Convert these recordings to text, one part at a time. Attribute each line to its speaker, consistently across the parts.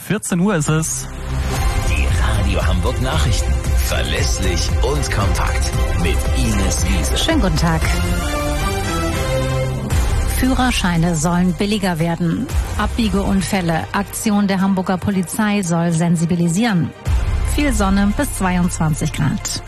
Speaker 1: 14 Uhr ist es.
Speaker 2: Die Radio Hamburg Nachrichten. Verlässlich und kompakt. Mit Ines Wiese.
Speaker 3: Schönen guten Tag. Führerscheine sollen billiger werden. Abbiegeunfälle. Aktion der Hamburger Polizei soll sensibilisieren. Viel Sonne bis 22 Grad.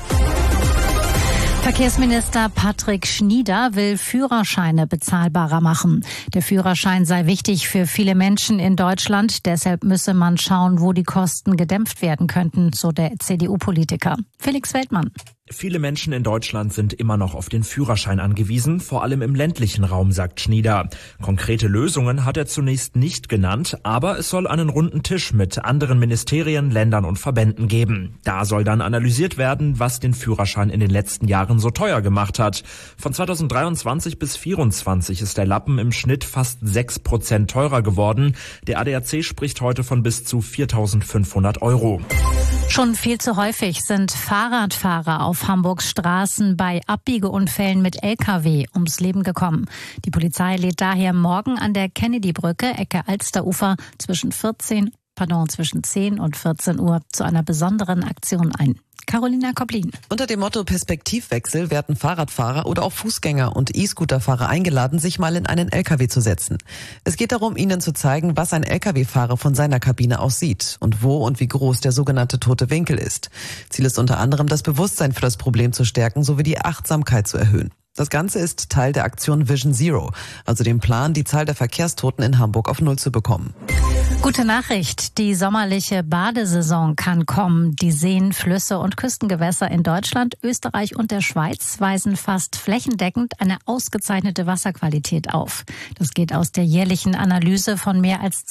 Speaker 3: Verkehrsminister Patrick Schnieder will Führerscheine bezahlbarer machen. Der Führerschein sei wichtig für viele Menschen in Deutschland. Deshalb müsse man schauen, wo die Kosten gedämpft werden könnten, so der CDU-Politiker. Felix Weltmann.
Speaker 4: Viele Menschen in Deutschland sind immer noch auf den Führerschein angewiesen, vor allem im ländlichen Raum, sagt Schnieder. Konkrete Lösungen hat er zunächst nicht genannt, aber es soll einen runden Tisch mit anderen Ministerien, Ländern und Verbänden geben. Da soll dann analysiert werden, was den Führerschein in den letzten Jahren so teuer gemacht hat. Von 2023 bis 2024 ist der Lappen im Schnitt fast 6% teurer geworden. Der ADAC spricht heute von bis zu 4.500 €.
Speaker 3: Schon viel zu häufig sind Fahrradfahrer auf Hamburgs Straßen bei Abbiegeunfällen mit Lkw ums Leben gekommen. Die Polizei lädt daher morgen an der Kennedy-Brücke, Ecke Alsterufer, zwischen 10 und 14 Uhr zu einer besonderen Aktion ein. Carolina Koblin.
Speaker 5: Unter dem Motto Perspektivwechsel werden Fahrradfahrer oder auch Fußgänger und E-Scooterfahrer eingeladen, sich mal in einen LKW zu setzen. Es geht darum, ihnen zu zeigen, was ein LKW-Fahrer von seiner Kabine aus sieht und wo und wie groß der sogenannte tote Winkel ist. Ziel ist unter anderem, das Bewusstsein für das Problem zu stärken sowie die Achtsamkeit zu erhöhen. Das Ganze ist Teil der Aktion Vision Zero, also dem Plan, die Zahl der Verkehrstoten in Hamburg auf 0 zu bekommen.
Speaker 3: Gute Nachricht, die sommerliche Badesaison kann kommen. Die Seen, Flüsse und Küstengewässer in Deutschland, Österreich und der Schweiz weisen fast flächendeckend eine ausgezeichnete Wasserqualität auf. Das geht aus der jährlichen Analyse von mehr als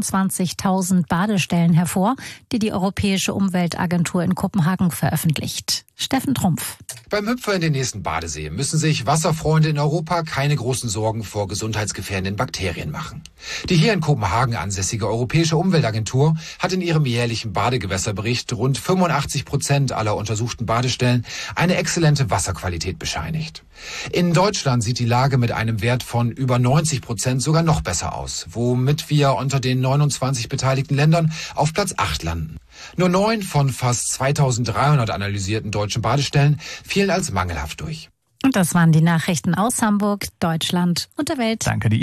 Speaker 3: 22.000 Badestellen hervor, die die Europäische Umweltagentur in Kopenhagen veröffentlicht. Steffen Trumpf.
Speaker 6: Beim Hüpfer in den nächsten Badesee müssen sich Wasserfreunde in Europa keine großen Sorgen vor gesundheitsgefährdenden Bakterien machen. Die hier in Kopenhagen ansässige Europäische Umweltagentur hat in ihrem jährlichen Badegewässerbericht rund 85% aller untersuchten Badestellen eine exzellente Wasserqualität bescheinigt. In Deutschland sieht die Lage mit einem Wert von über 90% sogar noch besser aus, womit wir unter den 29 beteiligten Ländern auf Platz 8 landen. Nur 9 von fast 2.300 analysierten deutschen Badestellen fielen als mangelhaft durch.
Speaker 3: Und das waren die Nachrichten aus Hamburg, Deutschland und der Welt.
Speaker 1: Danke dir.